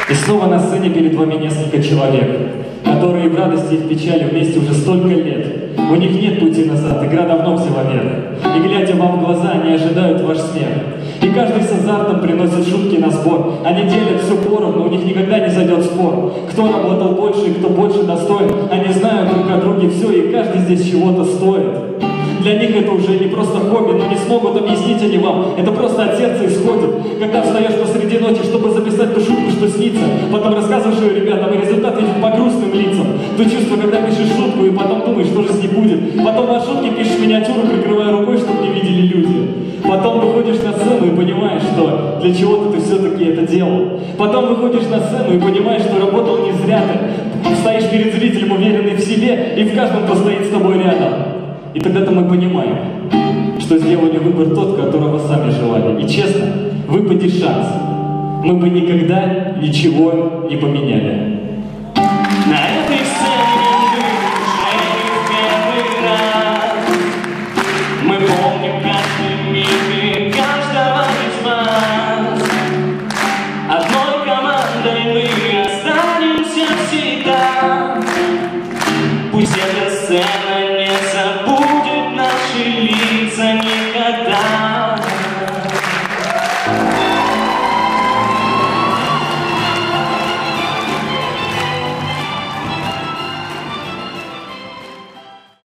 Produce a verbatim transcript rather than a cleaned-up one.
И снова на сцене перед вами несколько человек, которые в радости и в печали вместе уже столько лет. У них нет пути назад, игра давно взяла верх. И глядя вам в глаза, они ожидают ваш смех. И каждый с азартом приносит шутки на сбор. Они делят все поровну, у них никогда не зайдет спор. Кто работал больше и кто больше достоин. Они знают друг о друге все, и каждый здесь чего-то стоит. Для них это уже не просто хобби, но не смогут объяснить они вам. Это просто от сердца исходит. Когда встаешь посреди ночи, чтобы записать ту шутку, что снится, потом рассказываешь ее ребятам, и результат видит по грустным лицам. То чувство, когда пишешь шутку, и потом думаешь, что же с ней будет. Потом на шутке пишешь миниатюру, прикрывая рукой, чтобы не видели люди. Потом выходишь на сцену и понимаешь, что для чего-то ты все-таки это делал. Потом выходишь на сцену и понимаешь, что работал не зря ты. Стоишь перед зрителем, уверенный в себе, и в каждом, кто стоит с тобой рядом. И тогда-то мы понимаем, что сделали выбор тот, которого сами желали. И честно, выпади шанс, мы бы никогда ничего не поменяли.